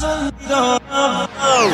از اون دیدارم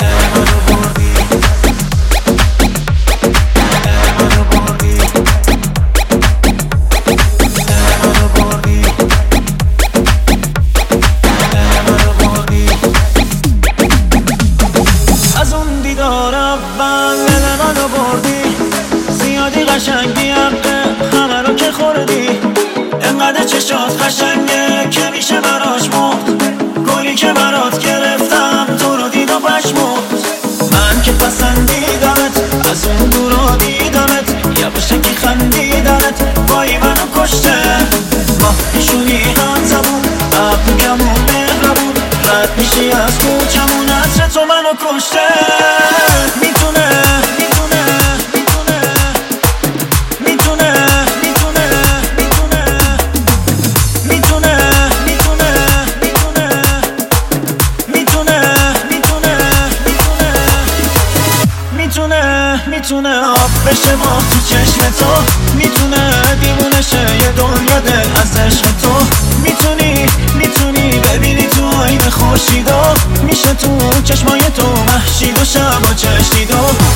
قشنگی حقه همه رو که خوردی انقدر چشات قشنگه که میشه براش مرد گلی که برات گرفتم تو رو دید و پشمرد من که پسندیدمت از اون دورا دیدمت یواشکی خندیدمت وای منو کشته ما پیشونی هم زبون عقلگمون مهربون رد میشی از کوچمون عطر تو منو کشته میتونه میتونه آب بشه ما تو چشم تو میتونه دیوونه شه یه دنیا دل از عشق تو میتونی ببینی تو آینه خورشیدو میشه تو چشمای تو مهشید و شب و چشیدو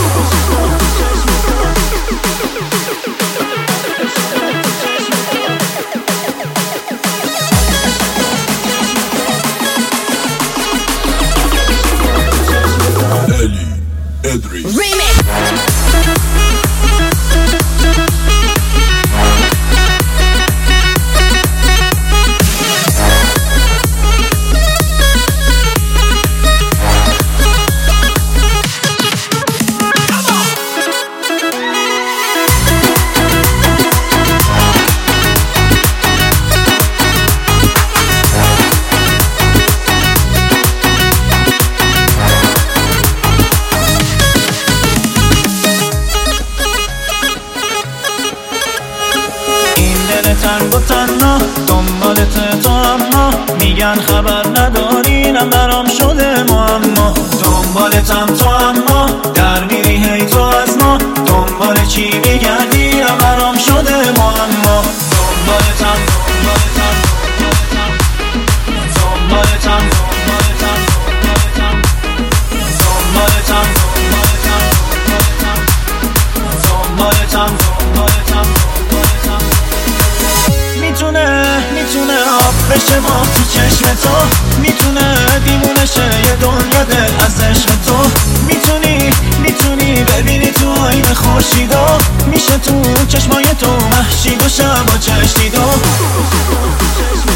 Remix. تنگ و تنها دنبالت تو اما میگن خبر ندارینم برام شده معما دنبالتم تو اما در میری هی تو از ما دنبال چی میگردیم برام شده معما دنبالتم میتونه آب بشه ما تو چشم تو میتونه دیوونه شه یه دنیا دل از عشق تو میتونی ببینی تو آینه خورشیدو میشه تو چشمای تو مهشید و شب و چشیدو